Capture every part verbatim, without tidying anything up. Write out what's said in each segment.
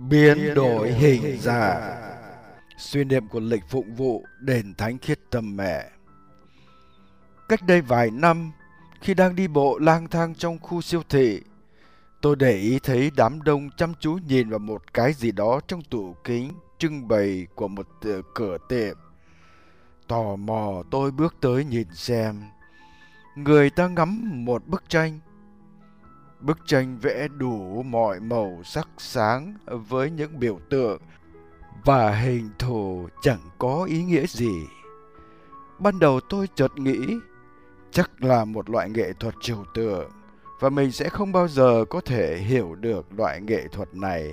Biến đổi hình dạng. Suy niệm của lịch phụng vụ đền Thánh Khiết Tâm Mẹ. Cách đây vài năm, khi đang đi bộ lang thang trong khu siêu thị, tôi để ý thấy đám đông chăm chú nhìn vào một cái gì đó trong tủ kính trưng bày của một cửa tiệm. Tò mò tôi bước tới nhìn xem. Người ta ngắm một bức tranh. Bức tranh vẽ đủ mọi màu sắc sáng với những biểu tượng và hình thù chẳng có ý nghĩa gì. Ban đầu tôi chợt nghĩ chắc là một loại nghệ thuật trừu tượng và mình sẽ không bao giờ có thể hiểu được loại nghệ thuật này.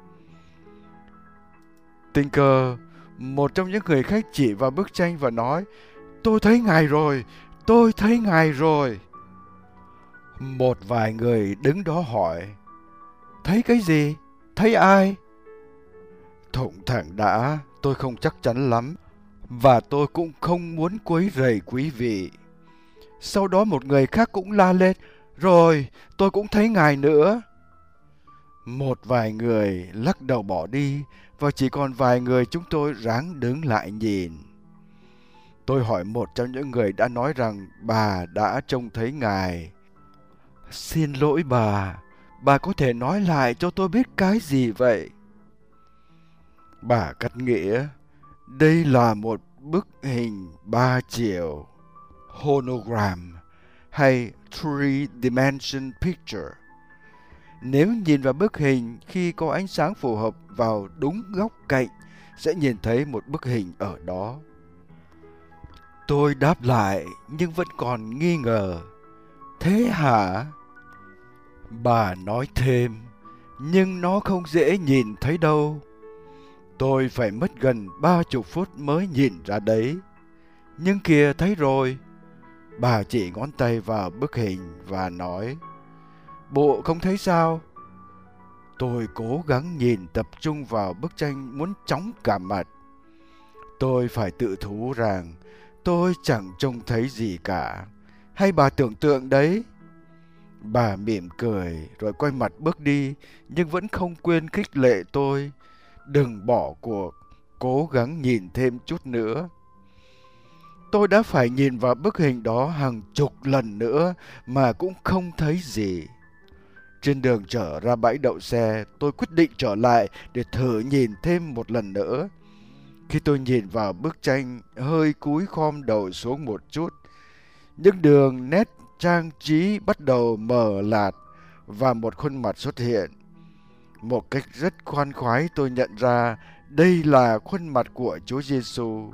Tình cờ, một trong những người khách chỉ vào bức tranh và nói: "Tôi thấy ngài rồi, tôi thấy ngài rồi." Một vài người đứng đó hỏi: "Thấy cái gì? Thấy ai?" Thủng thẳng đã, tôi không chắc chắn lắm và tôi cũng không muốn quấy rầy quý vị. Sau đó một người khác cũng la lên: "Rồi, tôi cũng thấy ngài nữa." Một vài người lắc đầu bỏ đi và chỉ còn vài người chúng tôi ráng đứng lại nhìn. Tôi hỏi một trong những người đã nói rằng bà đã trông thấy ngài: "Xin lỗi bà, bà có thể nói lại cho tôi biết cái gì vậy?" Bà cắt nghĩa: "Đây là một bức hình ba chiều, hologram hay three dimension picture. Nếu nhìn vào bức hình khi có ánh sáng phù hợp vào đúng góc cạnh, sẽ nhìn thấy một bức hình ở đó." Tôi đáp lại nhưng vẫn còn nghi ngờ: "Thế hả?" Bà nói thêm: "Nhưng nó không dễ nhìn thấy đâu. Tôi phải mất gần ba chục phút mới nhìn ra đấy. Nhưng kìa, thấy rồi." Bà chỉ ngón tay vào bức hình và nói: "Bộ không thấy sao?" Tôi cố gắng nhìn tập trung vào bức tranh muốn chóng cả mặt. Tôi phải tự thú rằng tôi chẳng trông thấy gì cả. Hay bà tưởng tượng đấy? Bà mỉm cười rồi quay mặt bước đi, nhưng vẫn không quên khích lệ tôi: "Đừng bỏ cuộc, cố gắng nhìn thêm chút nữa." Tôi đã phải nhìn vào bức hình đó hàng chục lần nữa mà cũng không thấy gì. Trên đường trở ra bãi đậu xe, tôi quyết định trở lại để thử nhìn thêm một lần nữa. Khi tôi nhìn vào bức tranh, hơi cúi khom đầu xuống một chút, những đường nét trang trí bắt đầu mờ lạt và một khuôn mặt xuất hiện. Một cách rất khoan khoái tôi nhận ra đây là khuôn mặt của Chúa Giêsu.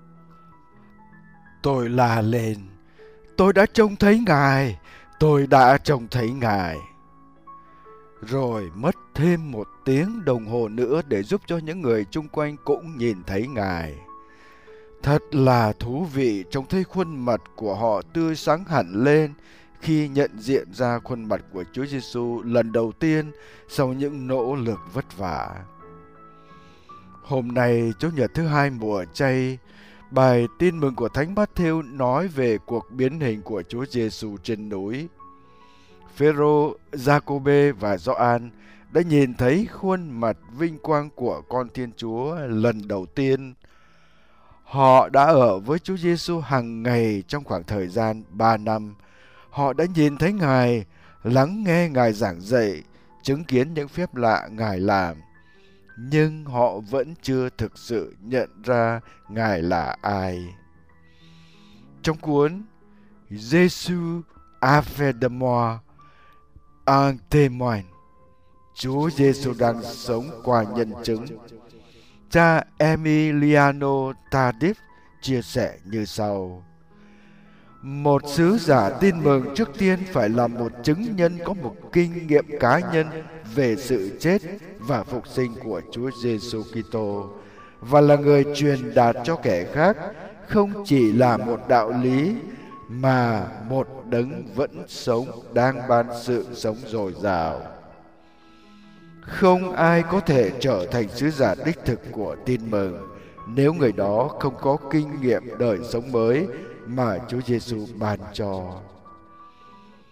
Tôi la lên: "Tôi đã trông thấy Ngài, tôi đã trông thấy Ngài." Rồi mất thêm một tiếng đồng hồ nữa để giúp cho những người chung quanh cũng nhìn thấy Ngài. Thật là thú vị trông thấy khuôn mặt của họ tươi sáng hẳn lên khi nhận diện ra khuôn mặt của Chúa Giêsu lần đầu tiên sau những nỗ lực vất vả. Hôm nay, Chủ nhật thứ hai mùa chay, bài tin mừng của Thánh Mát-thêu nói về cuộc biến hình của Chúa Giêsu trên núi. Phêrô, Giacôbê và Gioan đã nhìn thấy khuôn mặt vinh quang của con Thiên Chúa lần đầu tiên. Họ đã ở với Chúa Giêsu hàng ngày trong khoảng thời gian ba năm. Họ đã nhìn thấy Ngài, lắng nghe Ngài giảng dạy, chứng kiến những phép lạ Ngài làm. Nhưng họ vẫn chưa thực sự nhận ra Ngài là ai. Trong cuốn Jésus a fait de moi un témoin, Chúa Giêsu đang sống qua nhân chứng, cha Emiliano Tardif chia sẻ như sau: "Một sứ giả tin mừng trước tiên phải là một chứng nhân có một kinh nghiệm cá nhân về sự chết và phục sinh của Chúa Giêsu Kitô và là người truyền đạt cho kẻ khác không chỉ là một đạo lý mà một đấng vẫn sống đang ban sự sống dồi dào. Không ai có thể trở thành sứ giả đích thực của tin mừng nếu người đó không có kinh nghiệm đời sống mới mà Chúa Giêsu ban cho."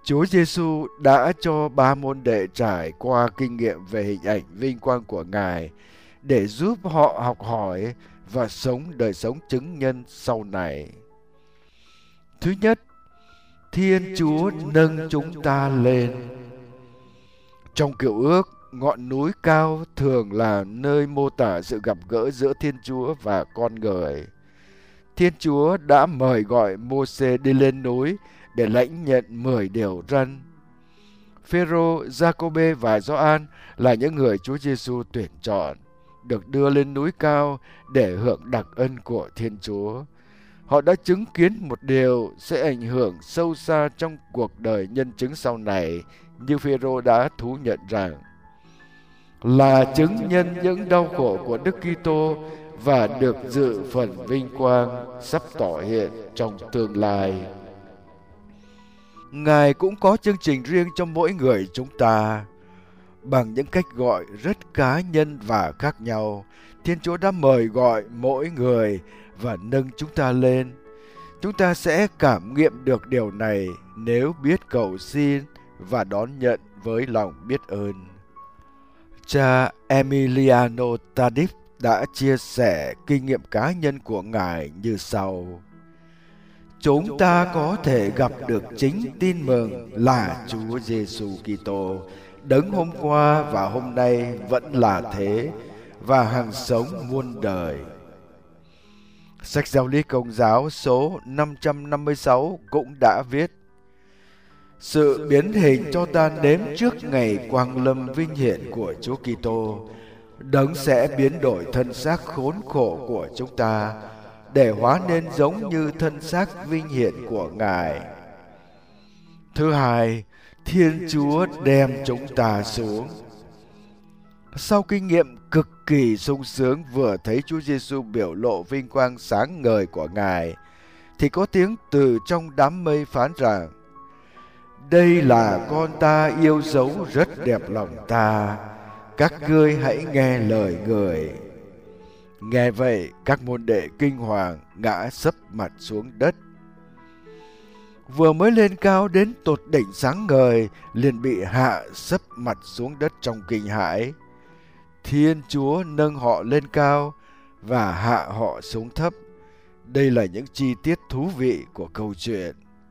Chúa Giêsu đã cho ba môn đệ trải qua kinh nghiệm về hình ảnh vinh quang của Ngài để giúp họ học hỏi và sống đời sống chứng nhân sau này. Thứ nhất, Thiên Chúa nâng chúng ta lên. Trong Cựu Ước, ngọn núi cao thường là nơi mô tả sự gặp gỡ giữa Thiên Chúa và con người. Thiên Chúa đã mời gọi Mô-sê đi lên núi để lãnh nhận mười điều răn. Phêrô, Giacôbê và Gioan là những người Chúa Giêsu tuyển chọn, được đưa lên núi cao để hưởng đặc ân của Thiên Chúa. Họ đã chứng kiến một điều sẽ ảnh hưởng sâu xa trong cuộc đời nhân chứng sau này, như Phêrô đã thú nhận rằng là chứng nhân những đau khổ của Đức Kitô và được dự phần vinh quang sắp tỏ hiện trong tương lai. Ngài cũng có chương trình riêng cho mỗi người chúng ta. Bằng những cách gọi rất cá nhân và khác nhau, Thiên Chúa đã mời gọi mỗi người và nâng chúng ta lên. Chúng ta sẽ cảm nghiệm được điều này nếu biết cầu xin và đón nhận với lòng biết ơn. Cha Emiliano Tadip đã chia sẻ kinh nghiệm cá nhân của Ngài như sau. Chúng ta có thể gặp được chính tin mừng là Chúa Giêsu Kitô, đấng hôm qua và hôm nay vẫn là thế và hằng sống muôn đời. Sách Giáo lý Công giáo số năm trăm năm mươi sáu cũng đã viết: sự biến hình cho ta nếm trước ngày quang lâm vinh hiển của Chúa Kitô, đấng sẽ biến đổi thân xác khốn khổ của chúng ta để hóa nên giống như thân xác vinh hiển của Ngài. Thứ hai, Thiên Chúa đem chúng ta xuống. Sau kinh nghiệm cực kỳ sung sướng vừa thấy Chúa Giêsu biểu lộ vinh quang sáng ngời của Ngài, thì có tiếng từ trong đám mây phán rằng: đây là con ta yêu dấu rất đẹp lòng ta, các ngươi hãy nghe lời người. Nghe vậy, các môn đệ kinh hoàng ngã sấp mặt xuống đất. Vừa mới lên cao đến tột đỉnh sáng ngời, liền bị hạ sấp mặt xuống đất trong kinh hãi. Thiên Chúa nâng họ lên cao và hạ họ xuống thấp. Đây là những chi tiết thú vị của câu chuyện.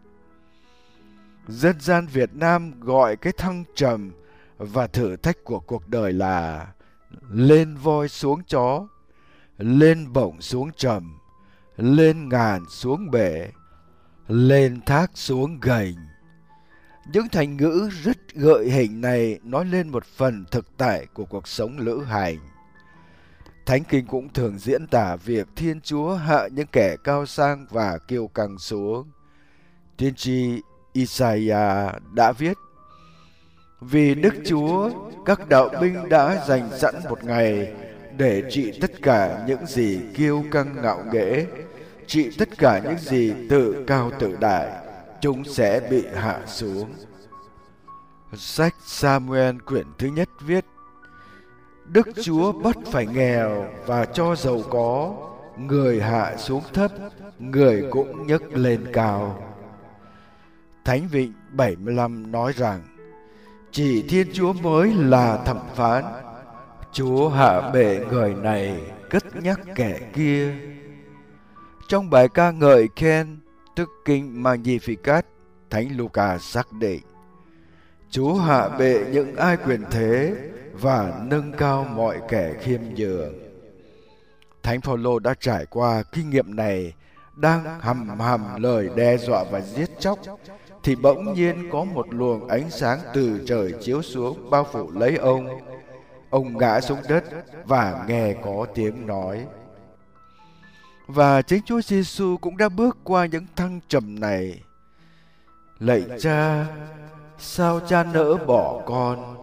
Dân gian Việt Nam gọi cái thăng trầm và thử thách của cuộc đời là lên voi xuống chó, lên bổng xuống trầm, lên ngàn xuống bể, lên thác xuống gành. Những thành ngữ rất gợi hình này nói lên một phần thực tại của cuộc sống lữ hành. Thánh Kinh cũng thường diễn tả việc Thiên Chúa hạ những kẻ cao sang và kiêu căng xuống. Tiên tri Isaiah đã viết: vì Đức Chúa, các đạo binh đã dành sẵn một ngày để trị tất cả những gì kiêu căng ngạo nghễ, trị tất cả những gì tự cao tự đại, chúng sẽ bị hạ xuống. Sách Samuel quyển thứ nhất viết: Đức Chúa bắt phải nghèo và cho giàu có, người hạ xuống thấp, người cũng nhấc lên cao. Thánh Vịnh bảy mươi lăm nói rằng chỉ Thiên Chúa mới là thẩm phán. Chúa hạ bệ người này, cất nhắc kẻ kia. Trong bài ca ngợi khen, tức kinh Magnificat, Thánh Luca xác định Chúa hạ bệ những ai quyền thế và nâng cao mọi kẻ khiêm nhường. Thánh Phaolô đã trải qua kinh nghiệm này, đang hầm hầm lời đe dọa và giết chóc, thì bỗng nhiên có một luồng ánh sáng từ trời chiếu xuống bao phủ lấy ông. Ông ngã xuống đất và nghe có tiếng nói. Và chính Chúa Giêsu cũng đã bước qua những thăng trầm này. Lạy Cha, sao Cha nỡ bỏ con?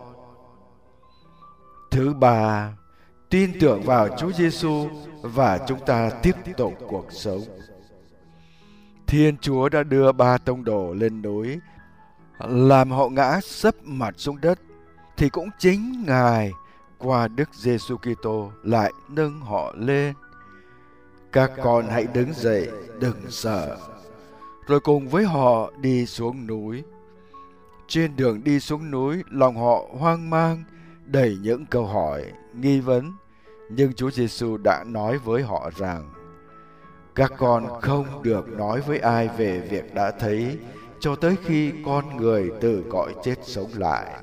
Thứ ba, tin tưởng vào Chúa Giêsu và chúng ta tiếp tục cuộc sống. Thiên Chúa đã đưa ba tông đồ lên núi, làm họ ngã sấp mặt xuống đất, thì cũng chính Ngài qua Đức Giêsu Kitô lại nâng họ lên. Các con hãy đứng dậy, đừng sợ, rồi cùng với họ đi xuống núi. Trên đường đi xuống núi, lòng họ hoang mang, đầy những câu hỏi, nghi vấn. Nhưng Chúa Giêsu đã nói với họ rằng, các con không được nói với ai về việc đã thấy, cho tới khi con người từ cõi chết sống lại.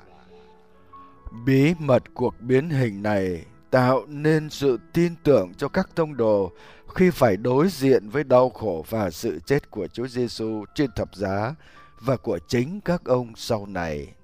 Bí mật cuộc biến hình này tạo nên sự tin tưởng cho các tông đồ khi phải đối diện với đau khổ và sự chết của Chúa Giêsu trên thập giá và của chính các ông sau này.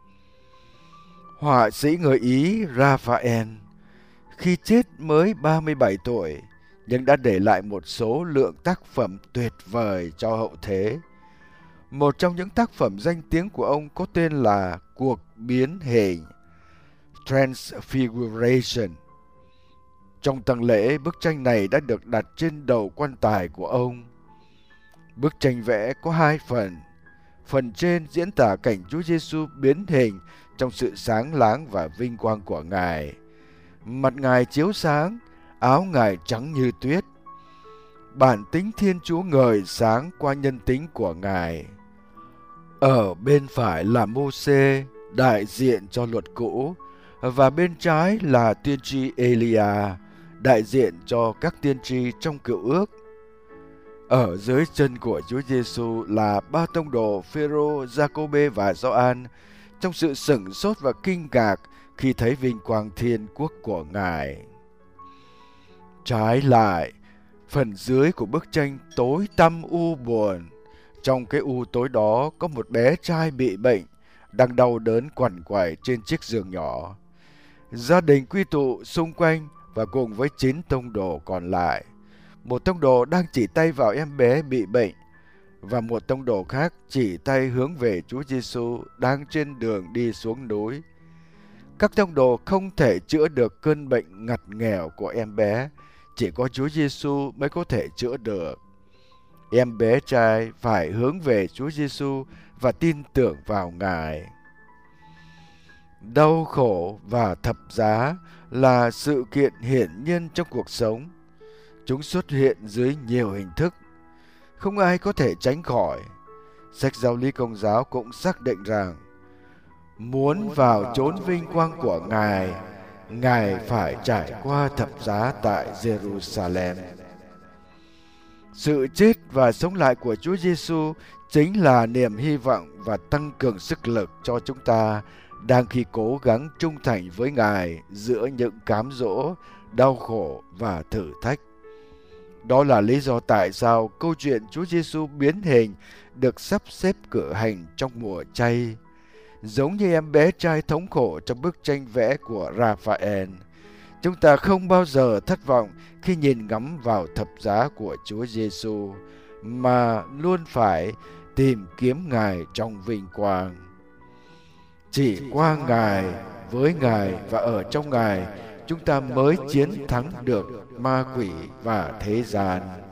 Họa sĩ người Ý Raphael khi chết mới ba mươi bảy tuổi nhưng đã để lại một số lượng tác phẩm tuyệt vời cho hậu thế. Một trong những tác phẩm danh tiếng của ông có tên là Cuộc biến hình, Transfiguration. Trong tang lễ, bức tranh này đã được đặt trên đầu quan tài của ông. Bức tranh vẽ có hai phần. Phần trên diễn tả cảnh Chúa Giêsu biến hình trong sự sáng láng và vinh quang của Ngài. Mặt Ngài chiếu sáng, áo Ngài trắng như tuyết. Bản tính Thiên Chúa ngời sáng qua nhân tính của Ngài. Ở bên phải là Mô-sê, đại diện cho luật cũ, và bên trái là tiên tri Elia, đại diện cho các tiên tri trong Cựu Ước. Ở dưới chân của Chúa Giêsu là ba tông đồ Phêrô, Giacôbê và Gioan trong sự sửng sốt và kinh ngạc khi thấy vinh quang thiên quốc của Ngài. Trái lại, phần dưới của bức tranh tối tăm u buồn. Trong cái u tối đó có một bé trai bị bệnh, đang đau đớn quằn quại trên chiếc giường nhỏ. Gia đình quy tụ xung quanh và cùng với chín tông đồ còn lại. Một tông đồ đang chỉ tay vào em bé bị bệnh, và một tông đồ khác chỉ tay hướng về Chúa Giêsu đang trên đường đi xuống núi. Các tông đồ không thể chữa được cơn bệnh ngặt nghèo của em bé, chỉ có Chúa Giêsu mới có thể chữa được. Em bé trai phải hướng về Chúa Giêsu và tin tưởng vào Ngài. Đau khổ và thập giá là sự kiện hiển nhiên trong cuộc sống. Chúng xuất hiện dưới nhiều hình thức, không ai có thể tránh khỏi. Sách Giáo lý Công giáo cũng xác định rằng muốn vào chốn vinh quang của Ngài, Ngài phải trải qua thập giá tại Jerusalem. Sự chết và sống lại của Chúa Giêsu chính là niềm hy vọng và tăng cường sức lực cho chúng ta đang khi cố gắng trung thành với Ngài giữa những cám dỗ, đau khổ và thử thách. Đó là lý do tại sao câu chuyện Chúa Giêsu biến hình được sắp xếp cử hành trong mùa chay. Giống như em bé trai thống khổ trong bức tranh vẽ của Raphael, chúng ta không bao giờ thất vọng khi nhìn ngắm vào thập giá của Chúa Giêsu, mà luôn phải tìm kiếm Ngài trong vinh quang. Chỉ qua Ngài, với Ngài và ở trong Ngài, chúng ta mới chiến thắng được ma quỷ và thế gian.